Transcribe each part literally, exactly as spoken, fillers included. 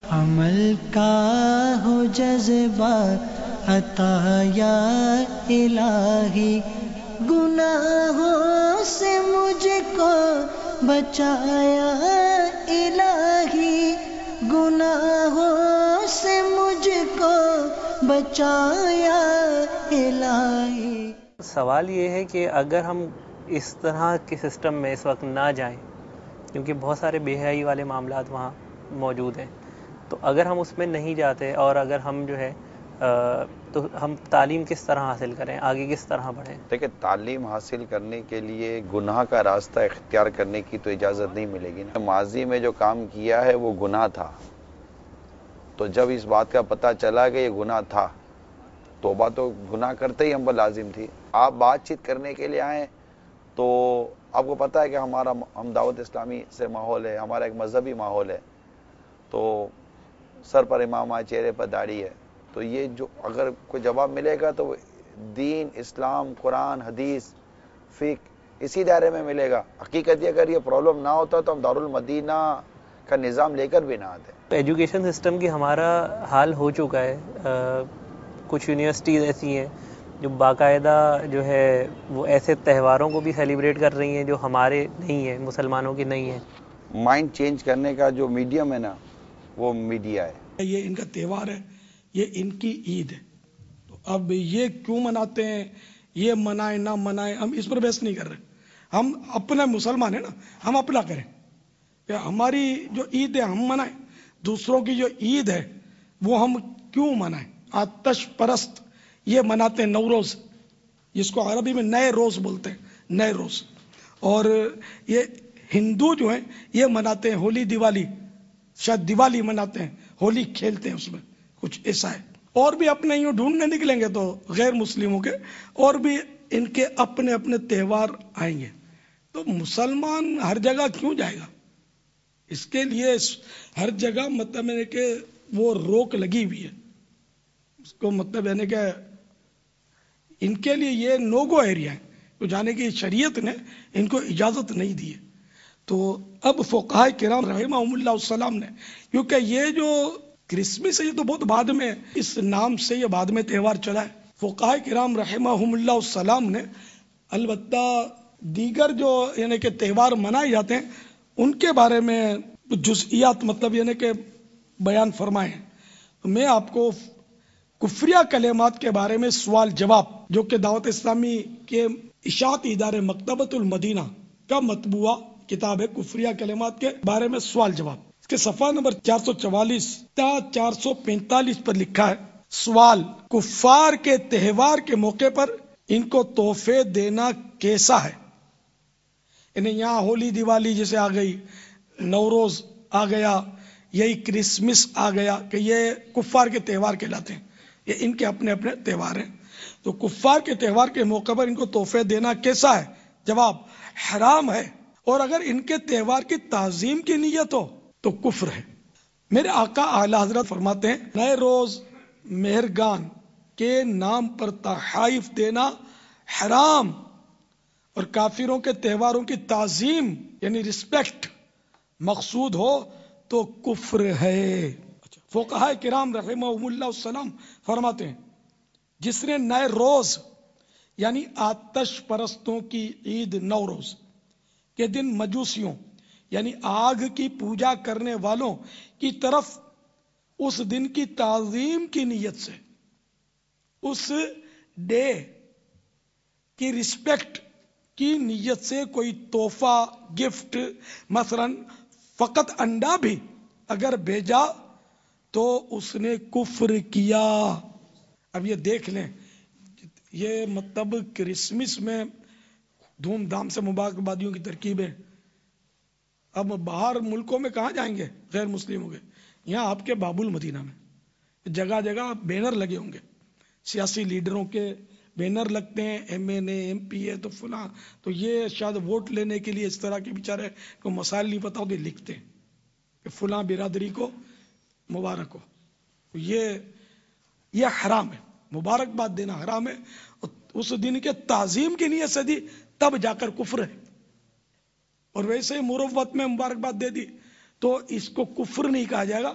عمل کا ہو جذبہ عطا یا الہی، گناہوں سے مجھ کو بچایا الہی، گناہوں سے مجھ کو بچایا الہی۔ سوال یہ ہے کہ اگر ہم اس طرح کے سسٹم میں اس وقت نہ جائیں، کیونکہ بہت سارے بے حیائی والے معاملات وہاں موجود ہیں، تو اگر ہم اس میں نہیں جاتے اور اگر ہم جو ہے تو ہم تعلیم کس طرح حاصل کریں، آگے کس طرح بڑھیں؟ دیکھیں، تعلیم حاصل کرنے کے لیے گناہ کا راستہ اختیار کرنے کی تو اجازت نہیں ملے گی نا۔ ماضی میں جو کام کیا ہے وہ گناہ تھا، تو جب اس بات کا پتہ چلا کہ یہ گناہ تھا، توبہ تو گناہ کرتے ہی ہم پر لازم تھی۔ آپ بات چیت کرنے کے لیے آئیں تو آپ کو پتہ ہے کہ ہمارا ہم دعوت اسلامی سے ماحول ہے، ہمارا ایک مذہبی ماحول ہے، تو سر پر امامہ، چہرے پر داڑھی ہے، تو یہ جو اگر کوئی جواب ملے گا تو دین، اسلام، قرآن، حدیث، فقہ اسی دائرے میں ملے گا۔ حقیقت یہ اگر یہ پرابلم نہ ہوتا تو ہم دارالمدینہ کا نظام لے کر بھی نہ آتے۔ ایجوکیشن سسٹم کی ہمارا حال ہو چکا ہے، کچھ یونیورسٹیز ایسی ہیں جو باقاعدہ جو ہے وہ ایسے تہواروں کو بھی سیلیبریٹ کر رہی ہیں جو ہمارے نہیں ہیں، مسلمانوں کی نہیں ہیں۔ مائنڈ چینج کرنے کا جو میڈیم ہے نا، وہ میڈیا ہے۔ یہ ان کا تہوار ہے، یہ ان کی عید ہے، تو اب یہ کیوں مناتے ہیں، یہ منائیں نہ منائیں، ہم اس پر بحث نہیں کر رہے۔ ہم اپنے مسلمان ہیں نا، ہم اپنا کریں کہ ہماری جو عید ہے ہم منائیں، دوسروں کی جو عید ہے وہ ہم کیوں منائیں۔ آتش پرست یہ مناتے ہیں نوروز، جس کو عربی میں نئے روز بولتے ہیں، نئے روز، اور یہ ہندو جو ہیں یہ مناتے ہیں ہولی دیوالی، شاید دیوالی مناتے ہیں، ہولی کھیلتے ہیں، اس میں کچھ ایسا ہے۔ اور بھی اپنے یوں ڈھونڈنے نکلیں گے تو غیر مسلموں کے اور بھی ان کے اپنے اپنے تہوار آئیں گے، تو مسلمان ہر جگہ کیوں جائے گا؟ اس کے لیے ہر جگہ مطلب ہے کہ وہ روک لگی ہوئی ہے، اس کو مطلب ہے کہ ان کے لیے یہ نو گو ایریا ہے، تو جانے کی شریعت نے ان کو اجازت نہیں دی ہے۔ تو اب فقہاء کرام رحمہم اللہ السلام نے، کیونکہ یہ جو کرسمس ہے یہ تو بہت بعد میں اس نام سے یہ بعد میں تہوار چلا ہے، فقہاء کرام رحمہم اللہ السلام نے البتہ دیگر جو یعنی کہ تہوار منائے جاتے ہیں ان کے بارے میں جزئیات مطلب یعنی کہ بیان فرمائے ہیں۔ تو میں آپ کو کفریہ کلمات کے بارے میں سوال جواب، جو کہ دعوت اسلامی کے اشاعتی ادارے مکتبۃ المدینہ کا مطبوعہ کتاب ہے، کفریہ کلمات کے بارے میں سوال جواب، اس کے صفحہ نمبر چار سو چوالیس تا چار سو پینتالیس پر لکھا ہے، سوال: کفار کے تہوار کے موقع پر ان کو تحفے دینا کیسا ہے؟ یعنی یہاں ہولی دیوالی جیسے آ گئی، نوروز آ گیا، یہی کرسمس آ گیا کہ یہ کفار کے تہوار کہلاتے ہیں، یہ ان کے اپنے اپنے تہوار ہیں، تو کفار کے تہوار کے موقع پر ان کو تحفے دینا کیسا ہے؟ جواب: حرام ہے، اور اگر ان کے تہوار کی تعظیم کی نیت ہو تو کفر ہے۔ میرے آقا اعلی حضرت فرماتے ہیں، نئے روز مہرگان کے نام پر تحائف دینا حرام، اور کافروں کے تہواروں کی تعظیم یعنی رسپیکٹ مقصود ہو تو کفر ہے۔ فقہاء کرام رحمہم اللہ السلام فرماتے ہیں، جس نے نئے روز یعنی آتش پرستوں کی عید نوروز کے دن مجوسیوں یعنی آگ کی پوجا کرنے والوں کی طرف اس دن کی تعظیم کی نیت سے، اس ڈے کی رسپیکٹ کی نیت سے کوئی تحفہ، گفٹ، مثلا فقط انڈا بھی اگر بھیجا تو اس نے کفر کیا۔ اب یہ دیکھ لیں، یہ مطلب کرسمس میں دھوم دھام سے مبارکبادیوں کی ترکیب ہے، اب باہر ملکوں میں کہاں جائیں گے غیر مسلموں کے؟ یہاں آپ کے باب المدینہ میں جگہ جگہ بینر لگے ہوں گے، سیاسی لیڈروں کے بینر لگتے ہیں، M N A, M P A, تو فلاں، تو یہ شاید ووٹ لینے کے لیے اس طرح کے بیچارے کو مسائل نہیں پتا ہوتے، لکھتے ہیں کہ فلاں برادری کو مبارک ہو۔ یہ یہ حرام ہے، مبارکباد دینا حرام ہے، اس دن کے تعظیم کی نیت سے دی تب جا کر کفر ہے، اور ویسے مروت میں مبارکباد دے دی تو اس کو کفر نہیں کہا جائے گا،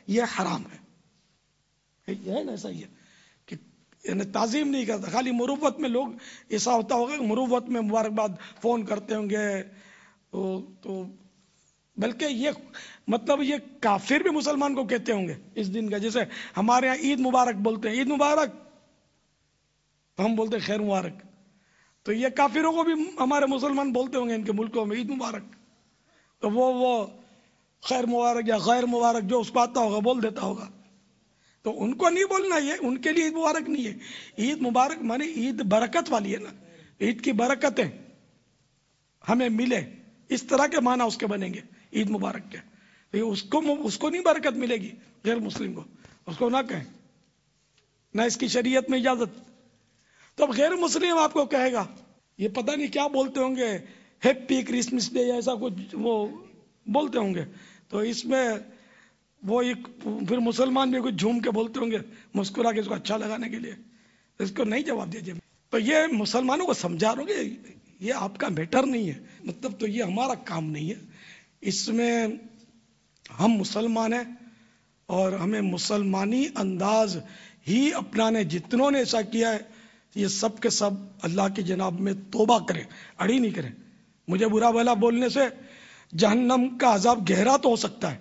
یہ حرام ہے. یہ ہے نا ایسا ہی ہے کہ یعنی تعظیم نہیں کرتا. خالی مروت میں لوگ ایسا ہوتا ہوگا کہ مروت میں مبارکباد فون کرتے ہوں گے تو بلکہ یہ مطلب یہ کافر بھی مسلمان کو کہتے ہوں گے اس دن کا. جیسے ہمارے یہاں عید مبارک بولتے ہیں, عید مبارک, تو ہم بولتے ہیں خیر مبارک. تو یہ کافروں کو بھی ہمارے مسلمان بولتے ہوں گے ان کے ملکوں میں عید مبارک. تو وہ وہ خیر مبارک یا غیر مبارک جو اس کو آتا ہوگا بول دیتا ہوگا. تو ان کو نہیں بولنا, یہ ان کے لیے عید مبارک نہیں ہے. عید مبارک مانے عید برکت والی ہے نا, عید کی برکتیں ہمیں ملے, اس طرح کے معنی اس کے بنیں گے عید مبارک کے. اس کو اس کو نہیں برکت ملے گی غیر مسلم کو, اس کو نہ کہیں, نہ اس کی شریعت میں اجازت. تو اب غیر مسلم آپ کو کہے گا, یہ پتہ نہیں کیا بولتے ہوں گے, ہیپی کرسمس ڈے یا ایسا کچھ وہ بولتے ہوں گے. تو اس میں وہ ایک پھر مسلمان بھی کچھ جھوم کے بولتے ہوں گے مسکرا کے اس کو اچھا لگانے کے لیے. اس کو نہیں جواب دیجیے. تو یہ مسلمانوں کو سمجھا رہے ہوں گے یہ آپ کا میٹر نہیں ہے, مطلب تو یہ ہمارا کام نہیں ہے. اس میں ہم مسلمان ہیں اور ہمیں مسلمانی انداز ہی اپنانے. جتنوں نے ایسا کیا ہے یہ سب کے سب اللہ کی جناب میں توبہ کریں, اڑی نہیں کریں. مجھے برا بھلا بولنے سے جہنم کا عذاب گہرا تو ہو سکتا ہے,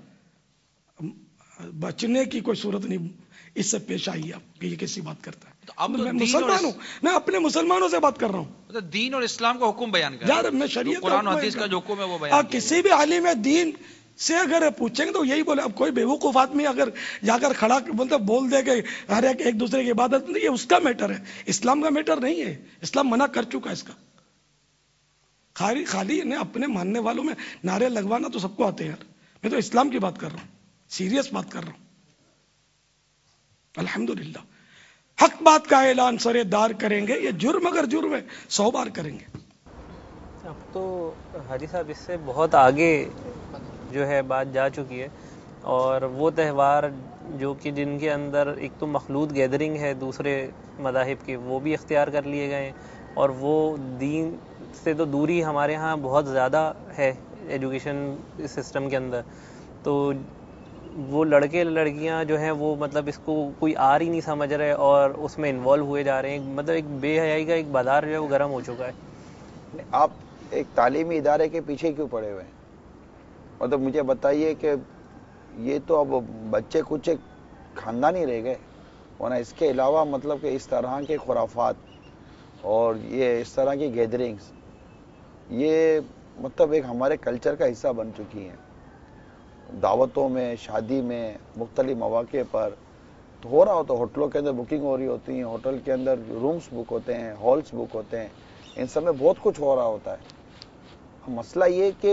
بچنے کی کوئی صورت نہیں اس سے پیش آئی ہے کہ یہ کیسی بات کرتا ہے. تو اب تو میں دین مسلمان ہوں, میں اپنے مسلمانوں سے بات کر رہا ہوں. مطلب دین اور اسلام کا حکم بیان کر یار میں شریعت قرآن و کا حدیث کا جو حکم ہے وہ بیان آپ کسی بھی عالم دین سے اگر پوچھیں گے تو یہی بولے. اب کوئی بیوقوف آدمی اگر جا کر کھڑا بولتا بول دے کہ ہر ایک ایک دوسرے کی عبادت نہیں, یہ اس کا میٹر ہے, اسلام کا میٹر نہیں ہے. اسلام منع کر چکا ہے اس کا. خالی خالی نے اپنے ماننے والوں میں نعرے لگوانا تو سب کو آتے ہیں یار. میں تو اسلام کی بات کر رہا ہوں, سیریس بات کر رہا ہوں. الحمدللہ حق بات کا اعلان سرے دار کریں گے, یہ جرم اگر جرم ہے سو بار کریں گے. اب تو حاجی صاحب اس سے بہت آگے جو ہے بات جا چکی ہے, اور وہ تہوار جو کہ جن کے اندر ایک تو مخلوط گیدرنگ ہے دوسرے مذاہب کی, وہ بھی اختیار کر لیے گئے ہیں, اور وہ دین سے تو دوری ہمارے ہاں بہت زیادہ ہے ایجوکیشن سسٹم کے اندر. تو وہ لڑکے لڑکیاں جو ہیں وہ مطلب اس کو کوئی آر ہی نہیں سمجھ رہے اور اس میں انوالو ہوئے جا رہے ہیں. مطلب ایک بے حیائی کا ایک بازار جو ہے وہ گرم ہو چکا ہے. آپ ایک تعلیمی ادارے کے پیچھے کیوں پڑے ہوئے ہیں؟ مطلب مجھے بتائیے کہ یہ تو اب بچے کچھ ایک خاندانی رہ گئے, ورنہ اس کے علاوہ مطلب کہ اس طرح کے خرافات اور یہ اس طرح کی گیدرنگز یہ مطلب ایک ہمارے کلچر کا حصہ بن چکی ہیں. دعوتوں میں, شادی میں, مختلف مواقع پر تو ہو رہا ہوتا, ہوٹلوں کے اندر بکنگ ہو رہی ہوتی ہیں, ہوٹل کے اندر رومز بک ہوتے ہیں, ہالز بک ہوتے ہیں, ان سب میں بہت کچھ ہو رہا ہوتا ہے. مسئلہ یہ کہ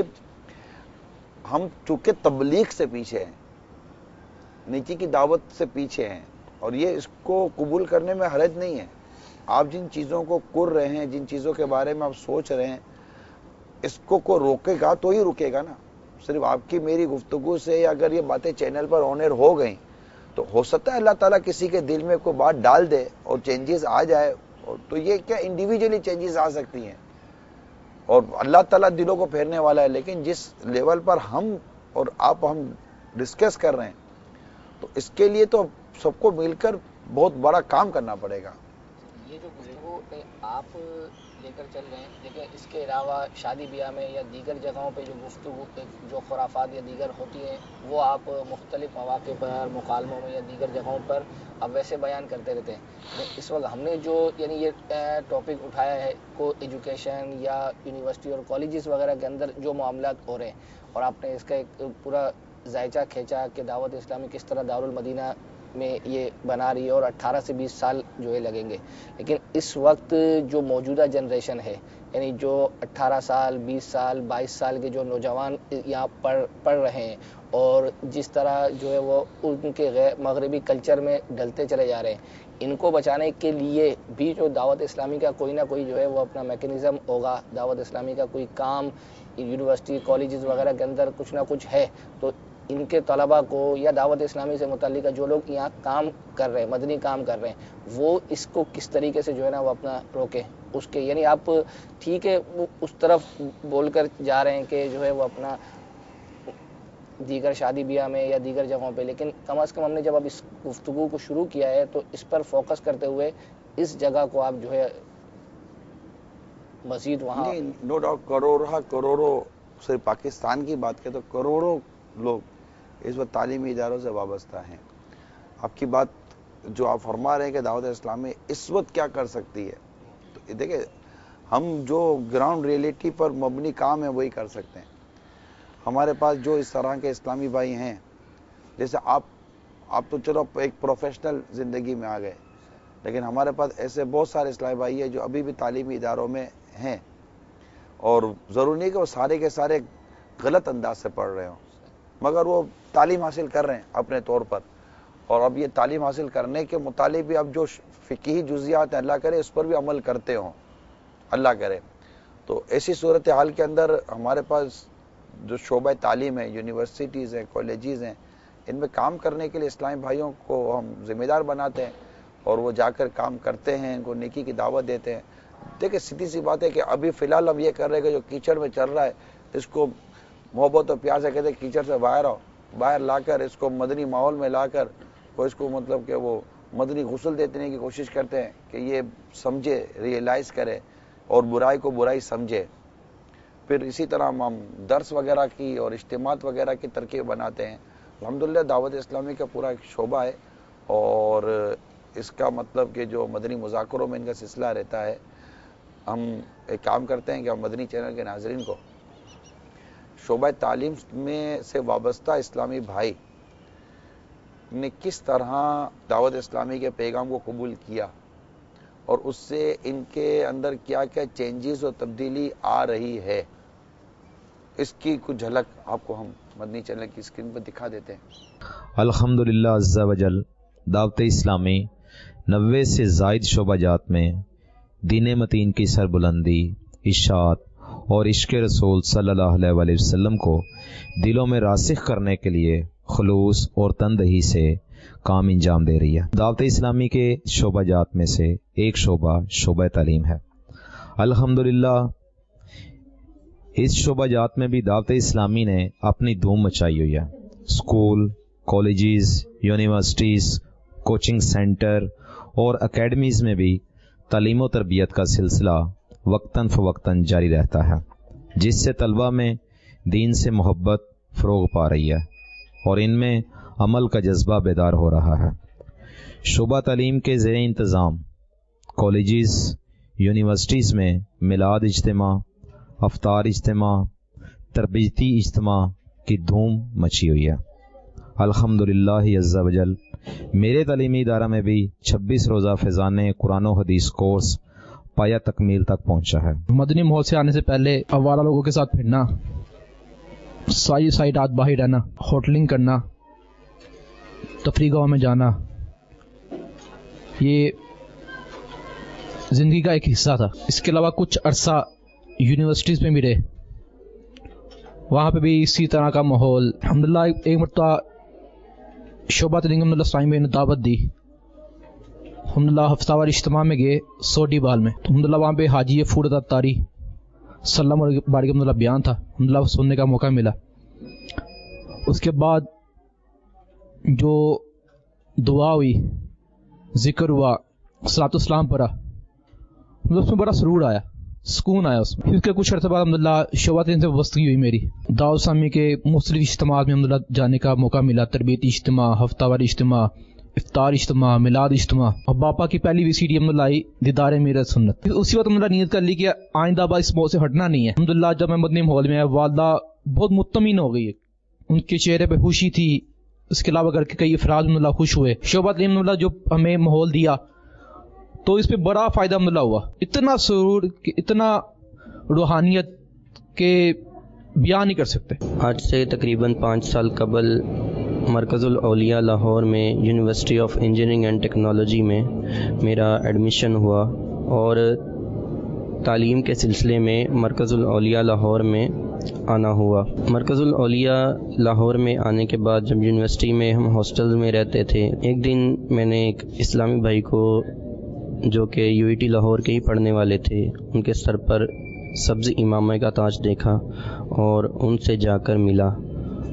ہم چونکہ تبلیغ سے پیچھے ہیں, نیکی کی دعوت سے پیچھے ہیں, اور یہ اس کو قبول کرنے میں حرج نہیں ہے. آپ جن چیزوں کو کر رہے ہیں, جن چیزوں کے بارے میں آپ سوچ رہے ہیں, اس کو کوئی روکے گا تو ہی رکے گا نا. صرف آپ کی میری گفتگو سے اگر یہ باتیں چینل پر آن ایئر ہو گئیں تو ہو سکتا ہے اللہ تعالیٰ کسی کے دل میں کوئی بات ڈال دے اور چینجز آ جائے. تو یہ کیا انڈیویجولی چینجز آ سکتی ہیں, اور اللہ تعالیٰ دلوں کو پھیرنے والا ہے. لیکن جس لیول پر ہم اور آپ ہم ڈسکس کر رہے ہیں تو اس کے لیے تو سب کو مل کر بہت بڑا کام کرنا پڑے گا. یہ جو گفتگو آپ لے کر چل رہے ہیں, دیکھیں اس کے علاوہ شادی بیاہ میں یا دیگر جگہوں پہ جو گفتگو جو خرافات یا دیگر ہوتی ہیں وہ آپ مختلف مواقع پر مکالموں میں یا دیگر جگہوں پر اب ویسے بیان کرتے رہتے ہیں. اس وقت ہم نے جو یعنی یہ ٹاپک اٹھایا ہے کو ایجوکیشن یا یونیورسٹی اور کالجز وغیرہ کے اندر جو معاملات ہو رہے ہیں, اور آپ نے اس کا ایک پورا ذائچہ کھینچا کہ دعوت اسلامی کس طرح دارالمدینہ میں یہ بنا رہی ہے اور اٹھارہ سے بیس سال جو ہے لگیں گے. لیکن اس وقت جو موجودہ جنریشن ہے, یعنی جو اٹھارہ سال بیس سال بائیس سال کے جو نوجوان یہاں پڑھ پڑھ رہے ہیں, اور جس طرح جو ہے وہ ان کے غیر مغربی کلچر میں ڈلتے چلے جا رہے ہیں, ان کو بچانے کے لیے بھی جو دعوت اسلامی کا کوئی نہ کوئی جو ہے وہ اپنا میکینزم ہوگا, دعوت اسلامی کا کوئی کام یونیورسٹی کالجز وغیرہ کے اندر کچھ نہ کچھ ہے. تو ان کے طلباء کو یا دعوت اسلامی سے متعلقہ جو لوگ یہاں کام کر رہے ہیں, مدنی کام کر رہے ہیں, وہ اس کو کس طریقے سے جو ہے نا وہ اپنا روکے اس کے. یعنی آپ ٹھیک ہے وہ اس طرف بول کر جا رہے ہیں کہ جو ہے وہ اپنا دیگر شادی بیاہ میں یا دیگر جگہوں پہ، لیکن کم از کم ہم نے جب اب اس گفتگو کو شروع کیا ہے تو اس پر فوکس کرتے ہوئے اس جگہ کو آپ جو ہے مزید وہاں نو ڈاؤٹ کروڑوں کروڑوں صرف پاکستان کی بات کریں تو کروڑوں لوگ اس وقت تعلیمی اداروں سے وابستہ ہیں. آپ کی بات جو آپ فرما رہے ہیں کہ دعوت اسلامی اس وقت کیا کر سکتی ہے، تو دیکھیں ہم جو گراؤنڈ ریئلٹی پر مبنی کام ہے وہی کر سکتے ہیں. ہمارے پاس جو اس طرح کے اسلامی بھائی ہیں، جیسے آپ آپ تو چلو ایک پروفیشنل زندگی میں آ گئے، لیکن ہمارے پاس ایسے بہت سارے اسلامی بھائی ہیں جو ابھی بھی تعلیمی اداروں میں ہیں، اور ضروری نہیں کہ وہ سارے کے سارے غلط انداز سے پڑھ رہے ہوں، مگر وہ تعلیم حاصل کر رہے ہیں اپنے طور پر. اور اب یہ تعلیم حاصل کرنے کے متعلق بھی اب جو فقہی جزیات ہیں، اللہ کرے اس پر بھی عمل کرتے ہوں، اللہ کرے. تو ایسی صورتحال کے اندر ہمارے پاس جو شعبہ تعلیم ہے، یونیورسٹیز ہیں، کالجز ہیں، ان میں کام کرنے کے لیے اسلامی بھائیوں کو ہم ذمہ دار بناتے ہیں اور وہ جا کر کام کرتے ہیں، ان کو نیکی کی دعوت دیتے ہیں. دیکھیں سیدھی سی بات ہے کہ ابھی فی الحال ہم یہ کر رہے ہیں کہ جو کیچڑ میں چل رہا ہے اس کو محبت اور پیار سے کہتے ہیں کیچڑ سے باہر آؤ، باہر لا کر اس کو مدنی ماحول میں لا کر وہ اس کو مطلب کہ وہ مدنی غسل دینے کی کوشش کرتے ہیں کہ یہ سمجھے، ریئلائز کرے اور برائی کو برائی سمجھے. پھر اسی طرح ہم درس وغیرہ کی اور اجتماعات وغیرہ کی ترکیب بناتے ہیں. الحمدللہ دعوت اسلامی کا پورا ایک شعبہ ہے، اور اس کا مطلب کہ جو مدنی مذاکروں میں ان کا سلسلہ رہتا ہے. ہم ایک کام کرتے ہیں کہ ہم مدنی چینل کے ناظرین کو شعبہ تعلیم میں سے وابستہ اسلامی بھائی نے کس طرح دعوت اسلامی کے پیغام کو قبول کیا اور اس سے ان کے اندر کیا کیا چینجز اور تبدیلی آ رہی ہے، اس کی کچھ جھلک آپ کو ہم مدنی چینل کی اسکرین پر دکھا دیتے ہیں. الحمدللہ عز و جل دعوت اسلامی نوے سے زائد شعبہ جات میں دین متین کی سربلندی، اشاعت اور عشق رسول صلی اللہ علیہ وآلہ وسلم کو دلوں میں راسخ کرنے کے لیے خلوص اور تندہی سے کام انجام دے رہی ہے. دعوت اسلامی کے شعبہ جات میں سے ایک شعبہ شعبہ تعلیم ہے. الحمدللہ اس شعبہ جات میں بھی دعوت اسلامی نے اپنی دھوم مچائی ہوئی ہے. School, colleges, universities, coaching centre اور اکیڈمیز میں بھی تعلیم و تربیت کا سلسلہ وقتاً فوقتاً جاری رہتا ہے، جس سے طلبہ میں دین سے محبت فروغ پا رہی ہے اور ان میں عمل کا جذبہ بیدار ہو رہا ہے. شعبہ تعلیم کے زیر انتظام کالجز، یونیورسٹیز میں میلاد اجتماع، افطار اجتماع، تربیتی اجتماع کی دھوم مچی ہوئی ہے. الحمدللہ عز و جل میرے تعلیمی ادارہ میں بھی چھبیس روزہ فیضان قرآن و حدیث کورس پایا تکمیل تک پہنچا ہے. مدنی ماحول سے آنے سے پہلے آوارہ لوگوں کے ساتھ پھرنا، ساری ساری رات باہر رہنا، ہوٹلنگ کرنا، تفریح گاہوں میں جانا، یہ زندگی کا ایک حصہ تھا. اس کے علاوہ کچھ عرصہ یونیورسٹیز میں بھی رہے، وہاں پہ بھی اسی طرح کا ماحول. الحمدللہ ایک مرتبہ شعبہ تعلیم الحمدللہ اسلامی میں نے دعوت دی. الحمدللہ ہفتہ وار اجتماع میں گئے سوڈی بال میں. الحمدللہ وہاں پہ حاجی فوڈ تاری صلی اللہ علیہ وسلم الحمدللہ بیان تھا، الحمدللہ سننے کا موقع ملا. اس کے بعد جو دعا ہوئی، ذکر ہوا، صلاۃ السلام پڑھا، اس میں بڑا سرور آیا، سکون آیا اس میں. پھر اس کے کچھ عرصے بعد الحمدللہ شعبہ تعلیم سے وابستگی ہوئی میری. دعوت اسلامی کے مختلف اجتماعات میں الحمدللہ جانے کا موقع ملا، تربیتی اجتماع، ہفتہ وار اجتماع، افطار اجتماع، میلاد اجتماع. اور باپا کی پہلی وی سی ڈی الحمدللہ آئی دیدار میرت سنت. اسی وقت الحمدللہ نیت کر لی کہ آئندہ بار اس موضوع سے ہٹنا نہیں ہے. الحمدللہ جب میں مدنی ماحول میں آیا، والدہ بہت مطمئن ہو گئی ہے، ان کے چہرے پہ خوشی تھی. اس کے علاوہ گھر کے کئی افراد الحمدللہ خوش ہوئے. شعبہ تعلیم الحمدللہ جو ہمیں ماحول دیا تو اس پہ بڑا فائدہ الحمدللہ ہوا. اتنا سرور، اتنا روحانیت کے بیان نہیں کر سکتے. آج سے تقریباً پانچ سال قبل مرکز الاولیاء لاہور میں university of engineering and technology میں میرا ایڈمیشن ہوا، اور تعلیم کے سلسلے میں مرکز الاولیاء لاہور میں آنا ہوا. مرکز الاولیاء لاہور میں آنے کے بعد جب یونیورسٹی میں ہم ہاسٹل میں رہتے تھے، ایک دن میں نے ایک اسلامی بھائی کو جو کہ یو ای ٹی لاہور کے ہی پڑھنے والے تھے، ان کے سر پر سبز امامہ کا تاج دیکھا اور ان سے جا کر ملا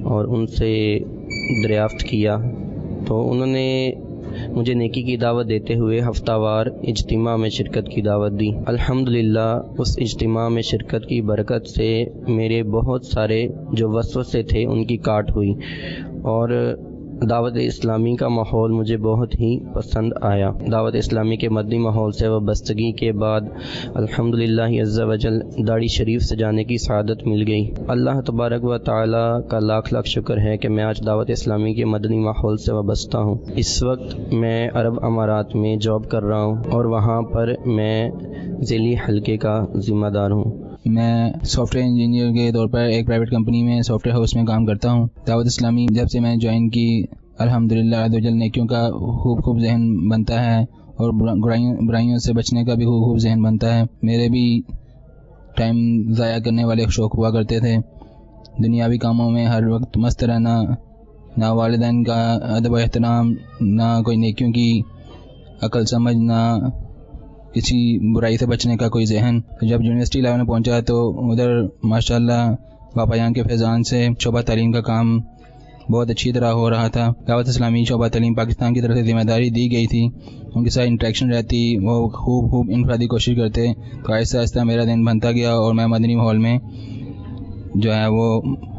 اور ان سے دریافت کیا تو انہوں نے مجھے نیکی کی دعوت دیتے ہوئے ہفتہ وار اجتماع میں شرکت کی دعوت دی. الحمدللہ اس اجتماع میں شرکت کی برکت سے میرے بہت سارے جو وسوسے تھے ان کی کاٹ ہوئی اور دعوت اسلامی کا ماحول مجھے بہت ہی پسند آیا. دعوت اسلامی کے مدنی ماحول سے وابستگی کے بعد الحمدللہ عز و جل داڑھی شریف سجانے کی سعادت مل گئی. اللہ تبارک و تعالی کا لاکھ لاکھ شکر ہے کہ میں آج دعوت اسلامی کے مدنی ماحول سے وابستہ ہوں. اس وقت میں عرب امارات میں جاب کر رہا ہوں اور وہاں پر میں ذیلی حلقے کا ذمہ دار ہوں. میں سافٹ ویئر انجینئر کے طور پر ایک پرائیویٹ کمپنی میں سافٹ ویئر ہاؤس میں کام کرتا ہوں. دعوت اسلامی جب سے میں جوائن کی الحمدللہ عز و جل نیکیوں کا خوب خوب ذہن بنتا ہے اور برائیوں سے بچنے کا بھی خوب خوب ذہن بنتا ہے. میرے بھی ٹائم ضائع کرنے والے شوق ہوا کرتے تھے. دنیاوی کاموں میں ہر وقت مست رہنا، نہ والدین کا ادب و احترام، نہ کوئی نیکیوں کی عقل سمجھ، نہ کسی برائی سے بچنے کا کوئی ذہن. جب یونیورسٹی لیول میں پہنچا تو ادھر ماشاءاللہ باپا جان کے فیضان سے شعبہ تعلیم کا کام بہت اچھی طرح ہو رہا تھا. دعوت اسلامی شعبہ تعلیم پاکستان کی طرف سے ذمہ داری دی گئی تھی، ان کے ساتھ انٹریکشن رہتی، وہ خوب خوب انفرادی کوشش کرتے، تو آہستہ آہستہ میرا دن بنتا گیا اور میں مدنی ماحول میں جو ہے وہ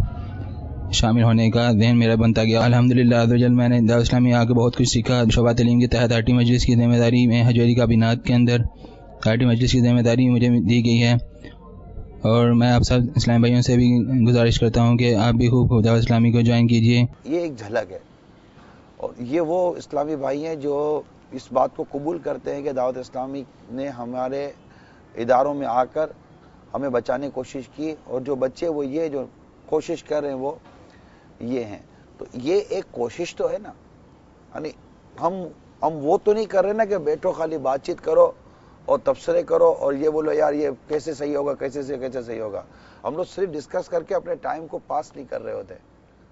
شامل ہونے کا ذہن میرا بنتا گیا. الحمدللہ عز و جل میں نے دعوت اسلامی آ کے بہت کچھ سیکھا. شعبہ تعلیم کے تحت آرٹی مجلس کی ذمہ داری میں حجویری کابینات کے اندر آرٹی مجلس کی ذمہ داری مجھے دی گئی ہے اور میں آپ سب اسلام بھائیوں سے بھی گزارش کرتا ہوں کہ آپ بھی خوب خوب دعوت اسلامی کو جوائن کیجیے. یہ ایک جھلک ہے اور یہ وہ اسلامی بھائی ہیں جو اس بات کو قبول کرتے ہیں کہ دعوت اسلامی نے ہمارے اداروں میں آ کر ہمیں بچانے کی کوشش کی اور جو بچے وہ یہ جو کوشش کر رہے ہیں وہ یہ ہیں. تو یہ ایک کوشش تو ہے نا، یعنی ہم ہم وہ تو نہیں کر رہے نا کہ بیٹھو خالی بات چیت کرو اور تبصرے کرو اور یہ بولو یار یہ کیسے صحیح ہوگا، کیسے سے کیسے صحیح ہوگا. ہم لوگ صرف ڈسکس کر کے اپنے ٹائم کو پاس نہیں کر رہے ہوتے.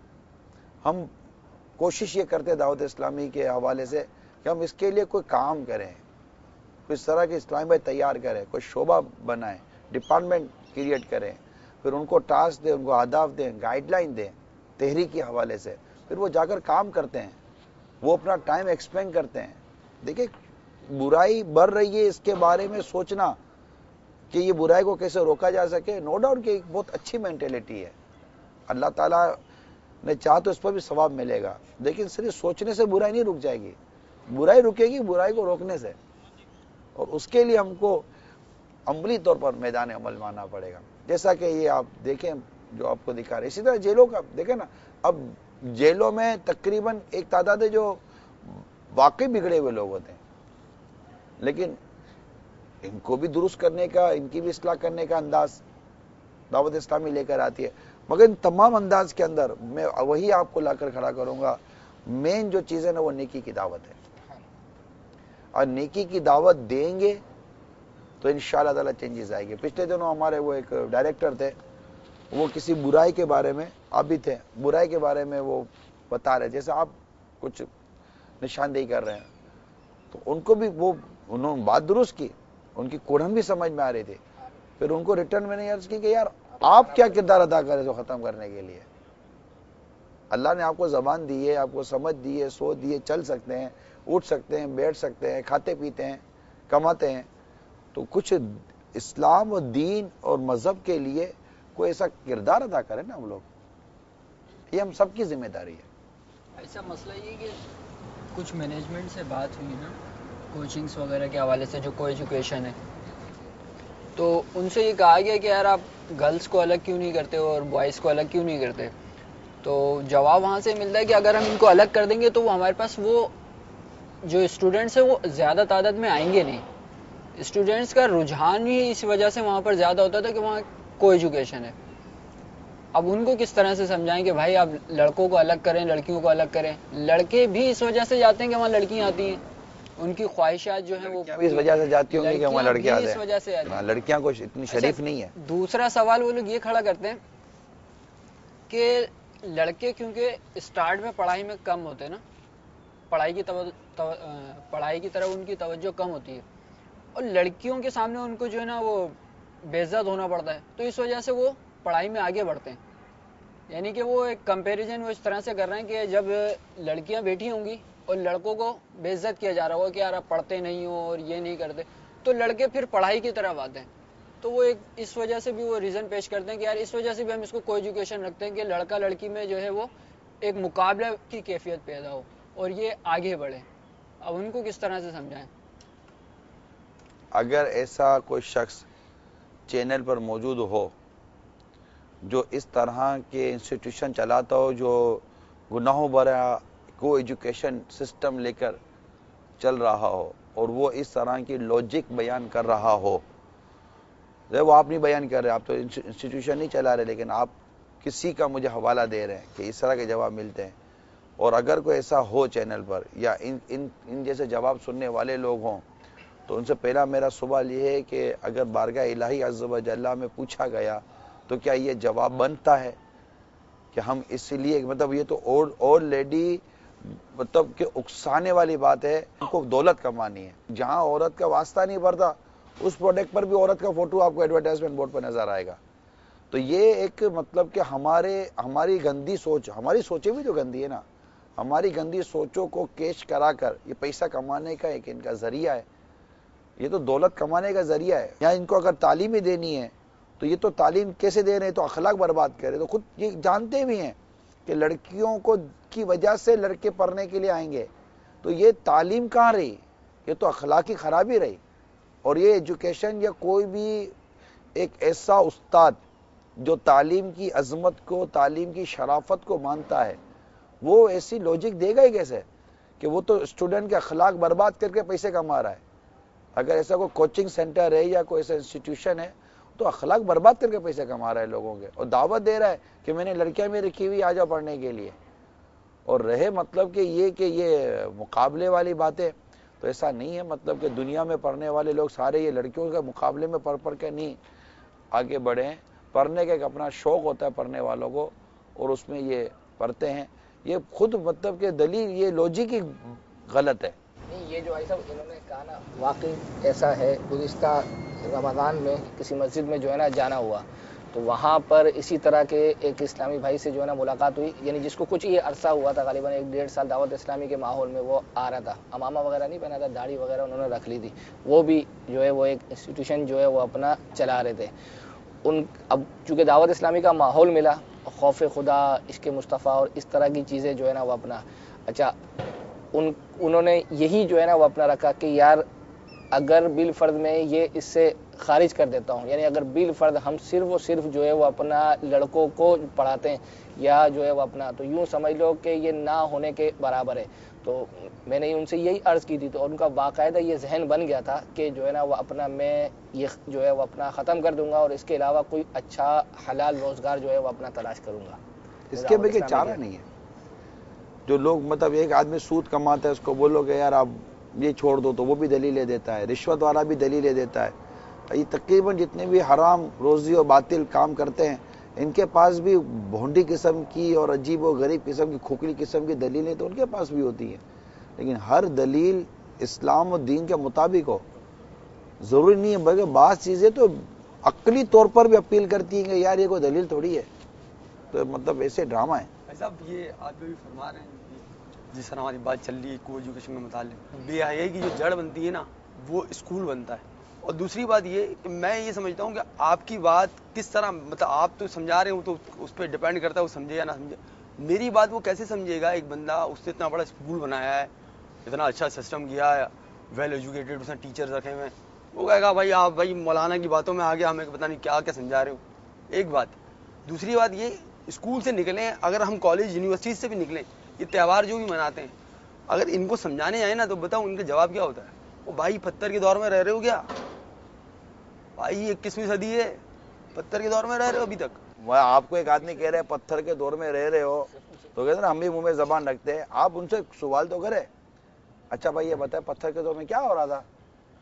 ہم کوشش یہ کرتے دعوت اسلامی کے حوالے سے کہ ہم اس کے لیے کوئی کام کریں، کوئی اس طرح کے اسلامی بھائی تیار کریں، کوئی شعبہ بنائیں، ڈپارٹمنٹ کریٹ کریں، پھر ان کو ٹاسک دیں، ان کو اہداف دیں، گائیڈ لائن دیں تحریک کے حوالے سے، پھر وہ جا کر کام کرتے ہیں، وہ اپنا ٹائم ایکسپینڈ کرتے ہیں. دیکھیں برائی بڑھ رہی ہے، اس کے بارے میں سوچنا کہ یہ برائی کو کیسے روکا جا سکے، نو ڈاؤٹ کہ ایک بہت اچھی مینٹیلٹی ہے. اللہ تعالیٰ نے چاہ تو اس پر بھی ثواب ملے گا، لیکن صرف سوچنے سے برائی نہیں رک جائے گی. برائی رکے گی برائی کو روکنے سے، اور اس کے لیے ہم کو عملی طور پر میدان عمل میں آنا پڑے گا. جیسا کہ یہ آپ دیکھیں جو آپ کو دکھا رہے، اسی طرح جیلوں کا دیکھیں نا. اب جیلوں میں تقریباً ایک تعداد ہے جو واقعی بگڑے ہوئے لوگ ہوتے ہیں، لیکن ان کو بھی درست کرنے کا، ان کی بھی اصلاح کرنے کا انداز دعوت اسلامی لے کر آتی ہے. مگر ان تمام انداز کے اندر میں وہی آپ کو لا کر کھڑا کروں گا، مین جو چیز ہے نا وہ نیکی کی دعوت ہے. اور نیکی کی دعوت دیں گے تو انشاءاللہ تعالی چینجز آئے گی. پچھلے دنوں ہمارے وہ ایک ڈائریکٹر تھے، وہ کسی برائی کے بارے میں، آپ بھی تھے، برائی کے بارے میں وہ بتا رہے، جیسے آپ کچھ نشاندہی کر رہے ہیں، تو ان کو بھی وہ انہوں نے بات درست کی، ان کی کوڑھن بھی سمجھ میں آ رہی تھی. پھر ان کو ریٹرن میں نے عرض کی کہ یار آپ کیا کردار ادا کریں تو ختم کرنے کے لیے. اللہ نے آپ کو زبان دی ہے، آپ کو سمجھ دی ہے، سوچ دی ہے، چل سکتے ہیں، اٹھ سکتے ہیں، بیٹھ سکتے ہیں، کھاتے پیتے ہیں، کماتے ہیں، تو کچھ اسلام و دین اور مذہب کے لیے کوئی ایسا کردار ادا کریں نا ہم لوگ. یہ ہم سب کی ذمہ داری ہے. ایسا مسئلہ یہ کہ کچھ مینجمنٹ سے بات ہوئی نا کوچنگز وغیرہ کے حوالے سے، جو کو ایجوکیشن ہے، تو ان سے یہ کہا گیا کہ یار آپ گرلس کو الگ کیوں نہیں کرتے اور بوائز کو الگ کیوں نہیں کرتے. تو جواب وہاں سے ملتا ہے کہ اگر ہم ان کو الگ کر دیں گے تو وہ ہمارے پاس وہ جو اسٹوڈنٹس ہیں وہ زیادہ تعداد میں آئیں گے نہیں. اسٹوڈنٹس کا رجحان ہی اس وجہ سے وہاں پر زیادہ ہوتا تھا کہ وہاں کو ایجوکیشن ہے. اب ان کو کس طرح سے سمجھائیں کہ بھائی آپ لڑکوں کو الگ کریں، لڑکیوں کو الگ کریں. لڑکے بھی اس وجہ سے جاتے ہیں کہ وہاں لڑکیاں آتی ہیں، ان کی خواہشات جو ہیں وہ اس وجہ سے جاتی ہوں گی کہ وہاں لڑکیاں آتے ہیں، اس وجہ سے آتی ہیں. لڑکیاں کو اتنی شریف نہیں ہے. دوسرا سوال وہ لوگ یہ کھڑا کرتے ہیں کہ لڑکے کیونکہ اسٹارٹ میں پڑھائی میں کم ہوتے ہیں نا، پڑھائی کی پڑھائی کی طرف ان کی توجہ کم ہوتی ہے، اور لڑکیوں کے سامنے ان کو جو ہے نا وہ بے عزت ہونا پڑتا ہے، تو اس وجہ سے وہ پڑھائی میں آگے بڑھتے ہیں. یعنی کہ وہ ایک کمپیریزن وہ اس طرح سے کر رہے ہیں کہ جب لڑکیاں بیٹھی ہوں گی اور لڑکوں کو بے عزت کیا جا رہا ہوگا کہ یار آپ پڑھتے نہیں ہو اور یہ نہیں کرتے، تو لڑکے پھر پڑھائی کی طرف آتے ہیں. تو وہ ایک اس وجہ سے بھی وہ ریزن پیش کرتے ہیں کہ یار اس وجہ سے بھی ہم اس کو کو ایجوکیشن رکھتے ہیں کہ لڑکا لڑکی میں جو ہے وہ ایک مقابلہ کی کیفیت پیدا ہو اور یہ آگے بڑھے. اب ان کو کس طرح سے سمجھائیں؟ اگر ایسا کوئی شخص چینل پر موجود ہو جو اس طرح کے انسٹیٹیوشن چلاتا ہو جو گناہوں بھرا کو ایجوکیشن سسٹم لے کر چل رہا ہو اور وہ اس طرح کی لوجک بیان کر رہا ہو، وہ آپ نہیں بیان کر رہے، آپ تو انسٹیٹیوشن نہیں چلا رہے، لیکن آپ کسی کا مجھے حوالہ دے رہے ہیں کہ اس طرح کے جواب ملتے ہیں. اور اگر کوئی ایسا ہو چینل پر یا ان ان ان جیسے جواب سننے والے لوگ ہوں تو ان سے پہلا میرا سوال یہ ہے کہ اگر بارگاہ الہی عز و جل میں پوچھا گیا تو کیا یہ جواب بنتا ہے کہ ہم اس لیے مطلب یہ تو آلریڈی مطلب کہ اکسانے والی بات ہے، ان کو دولت کمانی ہے. جہاں عورت کا واسطہ نہیں پڑتا اس پروڈکٹ پر بھی عورت کا فوٹو آپ کو ایڈورٹائزمنٹ بورڈ پر نظر آئے گا. تو یہ ایک مطلب کہ ہمارے ہماری گندی سوچ، ہماری سوچیں بھی جو گندی ہے نا، ہماری گندی سوچوں کو کیش کرا کر یہ پیسہ کمانے کا ایک ان کا ذریعہ ہے، یہ تو دولت کمانے کا ذریعہ ہے. یا ان کو اگر تعلیم ہی دینی ہے تو یہ تو تعلیم کیسے دے رہے ہیں؟ تو اخلاق برباد کر رہے. تو خود یہ جانتے بھی ہیں کہ لڑکیوں کو کی وجہ سے لڑکے پڑھنے کے لیے آئیں گے، تو یہ تعلیم کہاں رہی؟ یہ تو اخلاقی خرابی رہی. اور یہ ایجوکیشن یا کوئی بھی ایک ایسا استاد جو تعلیم کی عظمت کو، تعلیم کی شرافت کو مانتا ہے، وہ ایسی لوجک دے گا ہی کیسے کہ وہ تو اسٹوڈنٹ کے اخلاق برباد کر کے پیسے کما رہا ہے. اگر ایسا کوئی کوچنگ سینٹر ہے یا کوئی ایسا انسٹیٹیوشن ہے تو اخلاق برباد کر کے پیسے کما رہا ہے لوگوں کے، اور دعوت دے رہا ہے کہ میں نے لڑکیاں میں رکھی ہوئی آ جاؤ پڑھنے کے لیے. اور رہے مطلب کہ یہ کہ یہ مقابلے والی باتیں، تو ایسا نہیں ہے. مطلب کہ دنیا میں پڑھنے والے لوگ سارے یہ لڑکیوں کے مقابلے میں پڑھ پڑھ کے نہیں آگے بڑھے ہیں. پڑھنے کا ایک اپنا شوق ہوتا ہے پڑھنے والوں کو، اور اس میں یہ پڑھتے ہیں. یہ خود مطلب کہ دلیل یہ لوجک ہی غلط ہے. یہ جو ایسا انہوں نے کہا نا، واقعی ایسا ہے. گزشتہ رمضان میں کسی مسجد میں جو ہے نا جانا ہوا تو وہاں پر اسی طرح کے ایک اسلامی بھائی سے جو ہے نا ملاقات ہوئی، یعنی جس کو کچھ یہ عرصہ ہوا تھا، غالباً ایک ڈیڑھ سال دعوت اسلامی کے ماحول میں وہ آ رہا تھا. امامہ وغیرہ نہیں پہنا تھا، داڑھی وغیرہ انہوں نے رکھ لی تھی. وہ بھی جو ہے وہ ایک انسٹیٹیوشن جو ہے وہ اپنا چلا رہے تھے. ان اب چونکہ دعوت اسلامی کا ماحول ملا، خوف خدا، عشق مصطفیٰ اور اس طرح کی چیزیں جو ہے نا وہ اپنا اچھا ان انہوں نے یہی جو ہے نا وہ اپنا رکھا کہ یار اگر بال فرض میں یہ اس سے خارج کر دیتا ہوں، یعنی اگر بال فرض ہم صرف و صرف جو ہے وہ اپنا لڑکوں کو پڑھاتے ہیں یا جو ہے وہ اپنا، تو یوں سمجھ لو کہ یہ نہ ہونے کے برابر ہے. تو میں نے ان سے یہی عرض کی تھی، تو ان کا باقاعدہ یہ ذہن بن گیا تھا کہ جو ہے نا وہ اپنا میں یہ جو ہے وہ اپنا ختم کر دوں گا اور اس کے علاوہ کوئی اچھا حلال روزگار جو ہے وہ اپنا تلاش کروں گا. اس کے بغیر چارہ نہیں ہے. جو لوگ مطلب ایک آدمی سود کماتا ہے اس کو بولو کہ یار آپ یہ چھوڑ دو تو وہ بھی دلیلیں دیتا ہے، رشوت والا بھی دلیلیں دیتا ہے. یہ تقریباً جتنے بھی حرام روزی اور باطل کام کرتے ہیں ان کے پاس بھی بھونڈی قسم کی اور عجیب و غریب قسم کی کھوکھلی قسم کی دلیلیں تو ان کے پاس بھی ہوتی ہیں. لیکن ہر دلیل اسلام و دین کے مطابق ہو ضروری نہیں ہے، بلکہ بعض چیزیں تو عقلی طور پر بھی اپیل کرتی ہیں کہ یار یہ کوئی دلیل تھوڑی ہے. تو مطلب ایسے ڈرامہ ہے. صاحب یہ آپ بھی فرما رہے ہیں جس طرح ہماری بات چل رہی ہے کو ایجوکیشن کے متعلق، بے حیائی کی جو جڑ بنتی ہے نا وہ اسکول بنتا ہے. اور دوسری بات یہ کہ میں یہ سمجھتا ہوں کہ آپ کی بات کس طرح مطلب آپ تو سمجھا رہے ہوں تو اس پہ ڈپینڈ کرتا ہے وہ سمجھے یا نہ سمجھے. میری بات وہ کیسے سمجھے گا؟ ایک بندہ اس نے اتنا بڑا اسکول بنایا ہے، اتنا اچھا سسٹم کیا ہے، ویل ایجوکیٹڈ اس نے ٹیچرز رکھے ہوئے ہیں، وہ کہے گا بھائی آپ بھائی مولانا کی باتوں میں آگے ہمیں پتہ نہیں کیا کیا سمجھا رہے ہو. ایک بات. دوسری بات یہ اسکول سے نکلیں، اگر ہم کالج یونیورسٹی سے بھی نکلیں، یہ تہوار جو بھی مناتے ہیں اگر ان کو سمجھانے آئے نا تو بتاؤ ان کا جواب کیا ہوتا ہے؟ وہ بھائی پتھر کے دور میں رہ رہے ہو کیا بھائی؟ اکیسویں صدی ہے، پتھر کے دور میں رہ رہے ہو ابھی تک. وہ آپ کو ایک آدمی کہہ رہے ہیں پتھر کے دور میں رہ رہے ہو تو کہتے ہیں نا ہم بھی منہ میں زبان رکھتے ہیں. آپ ان سے سوال تو کرے، اچھا بھائی یہ بتائے پتھر کے دور میں کیا ہو رہا تھا؟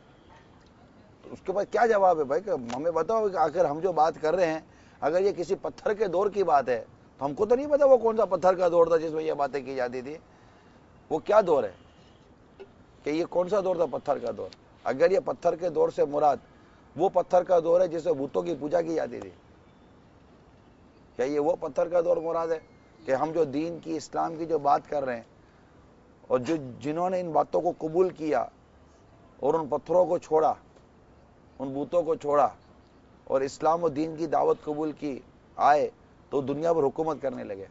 تو اس کے بعد کیا جواب ہے بھائی کہ ہمیں بتاؤ کہ آخر ہم جو بات کر رہے ہیں اگر یہ کسی پتھر کے دور کی بات ہے تو ہم کو تو نہیں پتا وہ کون سا پتھر کا دور تھا جس میں یہ باتیں کی جاتی تھی. وہ کیا دور ہے کہ یہ کون سا دور تھا پتھر کا دور؟ اگر یہ پتھر کے دور سے مراد وہ پتھر کا دور ہے جسے بتوں کی پوجا کی جاتی تھی، کیا یہ وہ پتھر کا دور مراد ہے کہ ہم جو دین کی اسلام کی جو بات کر رہے ہیں اور جو جنہوں نے ان باتوں کو قبول کیا اور ان پتھروں کو چھوڑا, ان بتوں کو چھوڑا اور اسلام و دین کی دعوت قبول کی, آئے تو دنیا پر حکومت کرنے لگے,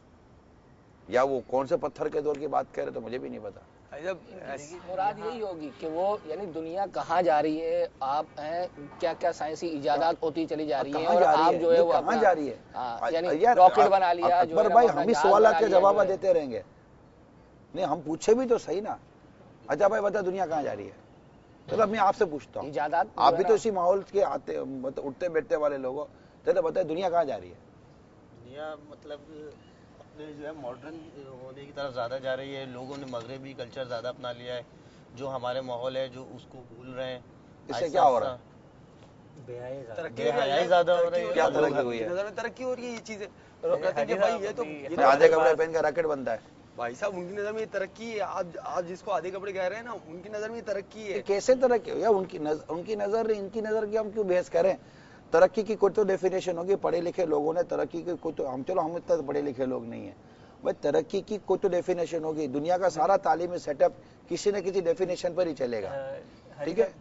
یا وہ کون سے پتھر کے دور کی بات کر رہے تو مجھے بھی نہیں پتا. مراد یہی ہوگی کہ وہ یعنی دنیا کہاں جا رہی ہے, آپ ہیں کیا کیا سائنسی ایجادات ہوتی چلی جا رہی ہیں اور آپ جو ہے وہ کہاں جا رہی ہے, یعنی راکٹ بنا لیا. اکبر بھائی ہم ہی سوالات کے جواب دیتے رہیں گے, نہیں ہم پوچھے بھی تو صحیح نا. اچھا بھائی بتا دنیا کہاں جا رہی ہے, چلو میں آپ سے پوچھتا ہوں, آپ بھی تو اسی ماحول کے آتے اٹھتے بیٹھتے والے لوگ ہو, چلو بتائیں دنیا کہاں جا رہی ہے؟ دنیا مطلب اپنے جو ہے ماڈرن ہونے کی طرف زیادہ جا رہی ہے. لوگوں نے مغربی کلچر زیادہ اپنا لیا ہے, جو ہمارے ماحول ہے جو اس کو بھول رہے ہیں. اس سے کیا ہو رہا ہے؟ بے حیائی زیادہ ہو رہی ہے. کیا ترقی ہوئی ہے؟ نظر میں ترقی ہو رہی ہے یہ چیزیں. بھائی یہ تو آدھے کپڑے پہن کر راکٹ بنتا ہے. بھائی صاحب ان کی نظر میں یہ ترقی ہے. آپ آپ جس کو آدھے کپڑے کہہ رہے ہیں نا, ان کی نظر میں یہ ترقی ہے. کیسے ترقی ہو یا ان کی نظر, ان کی نظر ان کی نظر کی ہم کیوں بحث کریں؟ ترقی کی کوئی تو ڈیفینیشن ہوگی. پڑھے لکھے لوگوں نے ترقی کی کوئی تو, ہم چلو ہم اتنا پڑھے لکھے لوگ نہیں ہیں بھائی, ترقی کی کوئی تو ڈیفینیشن ہوگی. دنیا کا سارا تعلیمی سیٹ اپ کسی نہ کسی ڈیفینیشن پر ہی چلے گا. ٹھیک ہے,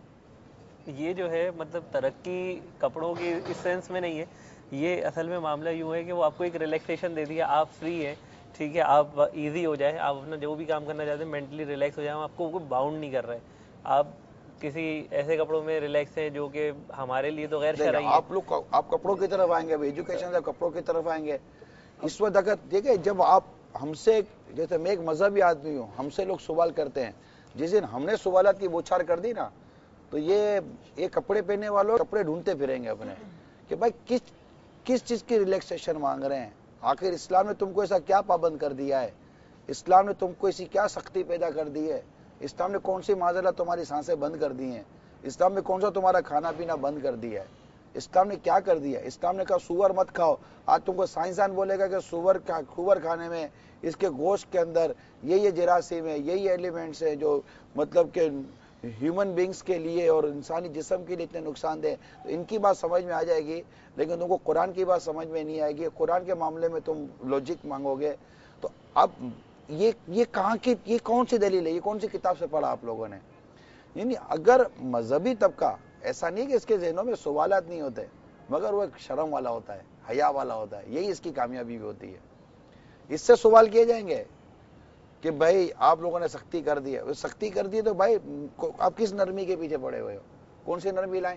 یہ جو ہے مطلب ترقی کپڑوں کی اس سینس میں نہیں ہے. یہ اصل میں معاملہ یوں ہے کہ وہ آپ کو ایک ریلیکسیشن دے دیا, آپ فری ہیں, ٹھیک ہے, آپ ایزی ہو جائے, آپ اپنا جو بھی کام کرنا چاہتے ہیں مینٹلی ریلیکس ہو جائیں, آپ کو کوئی باؤنڈ نہیں کر رہے. آپ کسی ایسے کپڑوں میں ریلیکس ہیں جو کہ ہمارے لیے تو غیر شرعی ہے. آپ لوگ آپ کپڑوں کی طرف آئیں گے, ایجوکیشن سے کپڑوں کی طرف آئیں گے. اس وقت اگر دیکھیں جب آپ ہم سے, جیسے میں ایک مذہبی آدمی ہوں, ہم سے لوگ سوال کرتے ہیں, جس دن ہم نے سوالات کی بوچھار کر دی نا, تو یہ یہ کپڑے پہننے والوں کپڑے ڈھونڈتے پھریں گے اپنے کہ بھائی کس کس چیز کی ریلیکسیشن مانگ رہے ہیں. آخر اسلام نے تم کو ایسا کیا پابند کر دیا ہے؟ اسلام نے تم کو ایسی کیا سختی پیدا کر دی ہے؟ اسلام نے کون سی معذرت تمہاری سانسیں بند کر دی ہیں؟ اسلام نے کون سا تمہارا کھانا پینا بند کر دیا ہے؟ اسلام نے کیا کر دیا؟ اسلام نے کہا سور مت کھاؤ. آج تم کو سائنسدان بولے گا کہ سور سور کھانے میں اس کے گوشت کے اندر یہ یہ جراثیم ہے, یہی ایلیمنٹس ہیں جو مطلب کہ ہیومن بینگز کے لیے اور انسانی جسم کے لیے اتنے نقصان دہ. تو ان کی بات سمجھ میں آ جائے گی, لیکن تم کو قرآن کی بات سمجھ میں نہیں آئے گی. قرآن کے معاملے میں تم لوجک مانگو گے. تو اب یہ یہ کہاں کی, یہ کون سی دلیل ہے, یہ کون سی کتاب سے پڑھا آپ لوگوں نے؟ یعنی اگر مذہبی طبقہ, ایسا نہیں کہ اس کے ذہنوں میں سوالات نہیں ہوتے, مگر وہ ایک شرم والا ہوتا ہے, حیا والا ہوتا ہے, یہی اس کی کامیابی ہوتی ہے. اس سے سوال کیے جائیں گے کہ بھائی آپ لوگوں نے سختی کر دی ہے. سختی کر دی تو بھائی آپ کس نرمی کے پیچھے پڑے ہوئے ہو؟ کون سی نرمی لائیں؟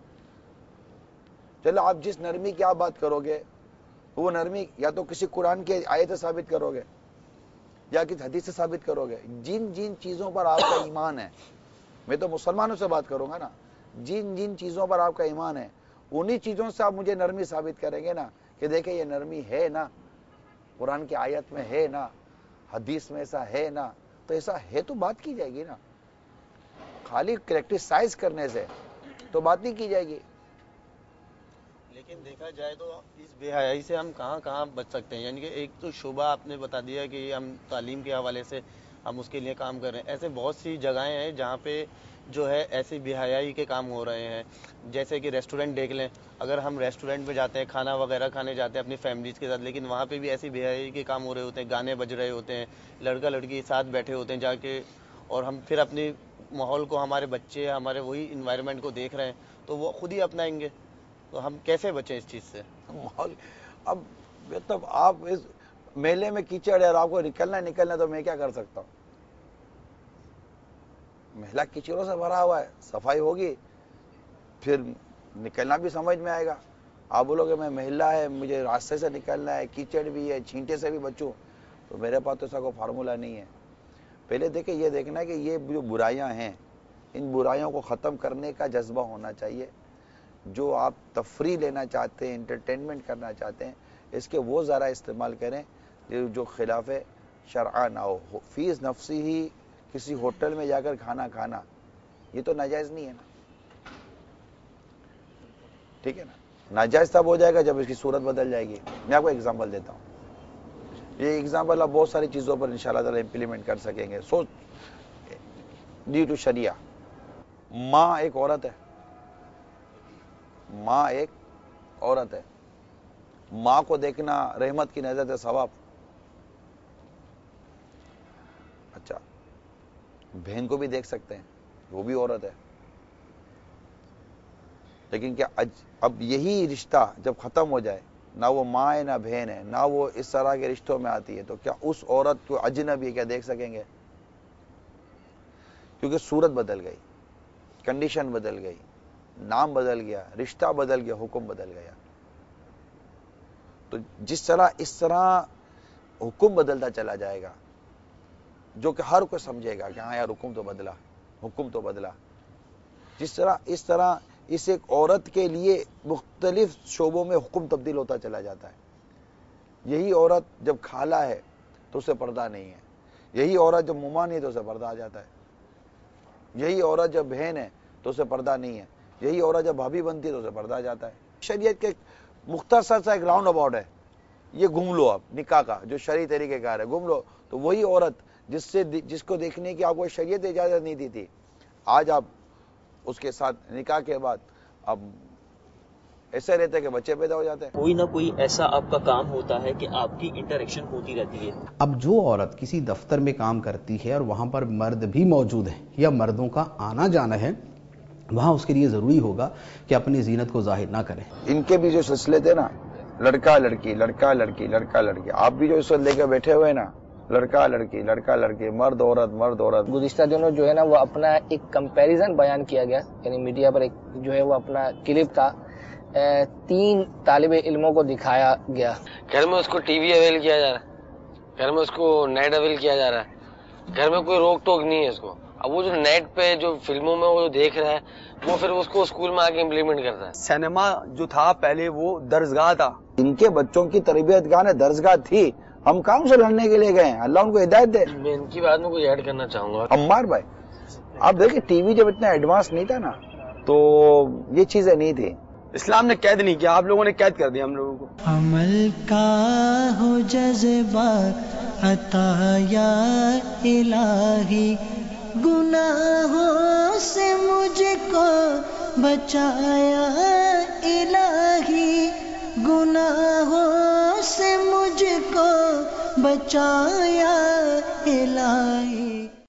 چلو آپ جس نرمی کی آپ بات کرو گے وہ نرمی یا تو کسی قرآن کی آیت سے ثابت کرو گے یا کسی حدیث سے ثابت کرو گے. جن جن چیزوں پر آپ کا ایمان ہے, میں تو مسلمانوں سے بات کروں گا نا, جن جن چیزوں پر آپ کا ایمان ہے انہی چیزوں سے آپ مجھے نرمی ثابت کریں گے نا کہ دیکھیں یہ نرمی ہے نا, قرآن کی آیت میں ہے نا, حدیث میں ایسا ہے نا, تو ایسا ہے تو بات کی جائے گی نا. خالی کریٹیسائز کرنے سے تو بات نہیں کی جائے گی. لیکن دیکھا جائے تو اس بے حیائی سے ہم کہاں کہاں بچ سکتے ہیں. یعنی کہ ایک تو شعبہ آپ نے بتا دیا کہ ہم تعلیم کے حوالے سے ہم اس کے لیے کام کر رہے ہیں. ایسے بہت سی جگہیں ہیں جہاں پہ جو ہے ایسی بے حیائی کے کام ہو رہے ہیں. جیسے کہ ریسٹورنٹ دیکھ لیں, اگر ہم ریسٹورنٹ میں جاتے ہیں, کھانا وغیرہ کھانے جاتے ہیں اپنی فیملیز کے ساتھ, لیکن وہاں پہ بھی ایسی بے حیائی کے کام ہو رہے ہوتے ہیں, گانے بج رہے ہوتے ہیں, لڑکا لڑکی ساتھ بیٹھے ہوتے ہیں جا کے, اور ہم پھر اپنی ماحول کو, ہمارے بچے ہمارے وہی انوائرمنٹ کو دیکھ رہے ہیں تو وہ خود ہی اپنائیں گے. تو ہم کیسے بچیں اس چیز سے؟ ماحول اب مطلب آپ اس میلے میں کیچڑ ہے اور آپ کو نکلنا نکلنا تو میں کیا کر سکتا ہوں؟ محلہ کیچڑوں سے بھرا ہوا ہے, صفائی ہوگی پھر نکلنا بھی سمجھ میں آئے گا. آپ بولو کہ میں محلہ ہے, مجھے راستے سے نکلنا ہے, کیچڑ بھی ہے, چھینٹے سے بھی بچوں, تو میرے پاس تو ایسا کوئی فارمولہ نہیں ہے. پہلے دیکھیں یہ دیکھنا ہے کہ یہ جو برائیاں ہیں ان برائیوں کو ختم کرنے کا جذبہ ہونا چاہیے. جو آپ تفریح لینا چاہتے ہیں, انٹرٹینمنٹ کرنا چاہتے ہیں, اس کے وہ ذرا استعمال کریں جو خلاف شرع نہ ہو. فیس نفسی ہی کسی ہوٹل میں جا کر کھانا کھانا یہ تو ناجائز نہیں ہے نا, ٹھیک ہے نا. ناجائز تب ہو جائے گا جب اس کی صورت بدل جائے گی. میں آپ کو ایگزامپل دیتا ہوں, یہ ایگزامپل آپ بہت ساری چیزوں پر انشاءاللہ تعالی امپلیمنٹ کر سکیں گے. سو ڈیو ٹو شریعہ, ماں ایک عورت ہے, ماں ایک عورت ہے, माँ को देखना रहमत की नजर से सवाब। अच्छा, बहन को भी देख सकते हैं, वो भी औरत है, लेकिन क्या अज, अब यही रिश्ता जब खत्म हो जाए, ना वो माँ है ना बहन है, ना वो इस तरह के रिश्तों में आती है, तो क्या उस औरत को अजनबी क्या देख सकेंगे? क्योंकि सूरत बदल गई, कंडीशन बदल गई, नाम बदल गया, रिश्ता बदल गया, हुक्म बदल गया। तो जिस तरह इस तरह हुक्म बदलता चला जाएगा, जो कि हर कोई समझेगा कि हाँ यार हुक्म तो बदला, हुक्म तो बदला, जिस तरह इस तरह इस एक औरत के लिए मुख्तलिफ शोबों में हुक्म तब्दील होता चला जाता है। यही औरत जब खाला है तो उसे पर्दा नहीं है, यही औरत जब मुमा नहीं है तो उसे पर्दा आ जाता है, यही औरत जब बहन है तो उसे पर्दा नहीं है, यही औरत जब भाभी बनती है तो उसे पर्दा आ जाता है। शरीयत के मुख्तसर सा एक राउंड अबाउट है, ये घूम लो आप, निकाह का जो शरी तरीके कार है, घूम लो। तो वही औरत जिससे जिसको देखने की आपको शरीयत इजाजत नहीं दी थी, आज आप उसके साथ निकाह के बाद अब ऐसे रहते हैं कि बच्चे पैदा हो जाते हैं। कोई ना कोई ऐसा आपका काम होता है कि आपकी इंटरेक्शन होती रहती है। अब जो औरत किसी दफ्तर में काम करती है और वहां पर मर्द भी मौजूद है या मर्दों का आना जाना है, वहां उसके लिए जरूरी होगा कि अपनी जीनत को जाहिर ना करें। इनके भी जो सिलसिले थे ना, लड़का लड़की लड़का लड़की लड़का लड़की, आप भी जो इस वक्त लेकर बैठे हुए ना, लड़का लड़की लड़का लड़की, मर्द औरत मर्द औरत। गुज़िश्ता दिनों जो है ना वो अपना एक कंपैरिजन बयान किया गया, यानी मीडिया पर एक जो है वो अपना क्लिप था, तीन तालिबे इल्मों को दिखाया गया। घर में उसको टीवी अवेल किया जा रहा है, घर में उसको नेट अवेल किया जा रहा है, घर में कोई रोक टोक नहीं है इसको। अब वो जो नेट पे जो फिल्मों में वो देख रहा है वो फिर उसको स्कूल में आके इम्प्लीमेंट करता है। सिनेमा जो था पहले वो दर्जगाह था, इनके बच्चों की तरबियत गाह ने दर्जगाह थी, हम काम से लड़ने के लिए गए हैं, अल्लाह उनको हिदायत दे। मैं इनकी बात में कुछ ऐड करना चाहूंगा। अम्मार भाई, आप देखिए टीवी जब इतना एडवांस नहीं था ना, तो ये चीजें नहीं थी। इस्लाम ने कैद नहीं किया, आप लोगों ने कैद कर दिया हम लोगों को। अमल का हो जज्बा अता या इलाही, गुनाहों से मुझको बचाया इलाही, गुनाहों से मुझको बचाया इलाही।